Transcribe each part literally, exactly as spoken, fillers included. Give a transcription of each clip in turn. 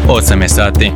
osam je sati.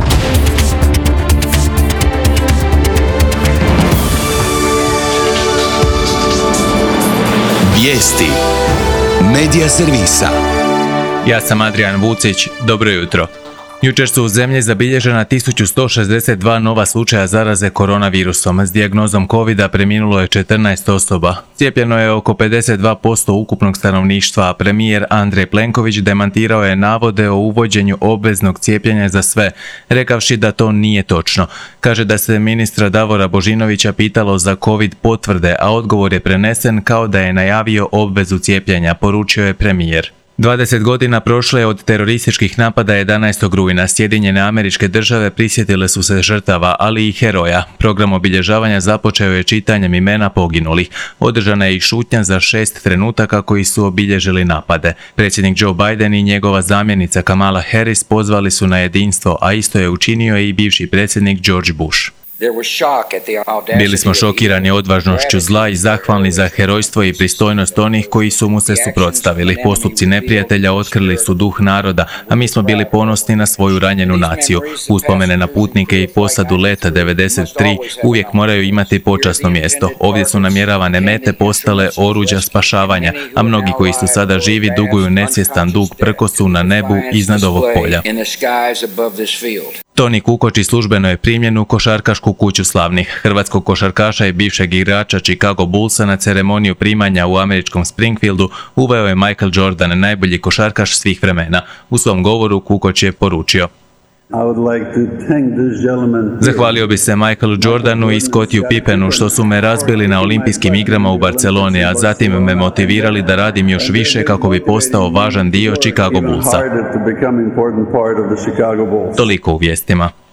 Vijesti Medija servisa. Ja sam Adrian Vucić, dobro jutro. Jučer su u zemlji zabilježena tisuću sto šezdeset dva nova slučaja zaraze koronavirusom. S dijagnozom covida preminulo je četrnaest osoba. Cijepljeno je oko pedeset dva posto ukupnog stanovništva, a premijer Andrej Plenković demantirao je navode o uvođenju obveznog cijepljenja za sve, rekavši da to nije točno. Kaže da se ministra Davora Božinovića pitalo za covid potvrde, a odgovor je prenesen kao da je najavio obvezu cijepljenja, poručio je premijer. dvadeset godina prošle je od terorističkih napada jedanaestog rujna. Sjedinjene Američke Države prisjetile su se žrtava, ali i heroja. Program obilježavanja započeo je čitanjem imena poginulih. Održana je i šutnja za šest trenutaka koji su obilježili napade. Predsjednik Joe Biden i njegova zamjenica Kamala Harris pozvali su na jedinstvo, a isto je učinio i bivši predsjednik George Bush. Bili smo šokirani odvažnošću zla i zahvalni za herojstvo i pristojnost onih koji su mu se suprotstavili. Postupci neprijatelja otkrili su duh naroda, a mi smo bili ponosni na svoju ranjenu naciju. Uspomene na putnike i posadu leta devedeset tri uvijek moraju imati počasno mjesto. Ovdje su namjeravane mete postale oruđa spašavanja, a mnogi koji su sada živi duguju nesvjestan dug prkosu na nebu iznad ovog polja. Toni Kukoč službeno je primljen u košarkašku kuću slavnih. Hrvatskog košarkaša i bivšeg igrača Chicago Bullsa na ceremoniju primanja u američkom Springfieldu uveo je Michael Jordan, najbolji košarkaš svih vremena. U svom govoru Kukoč je poručio: Zahvalio bi se Michaelu Jordanu i Scottiju Pippenu što su me razbili na olimpijskim igrama u Barceloni, a zatim me motivirali da radim još više kako bi postao važan dio Chicago Bullsa. Toliko u vijestima.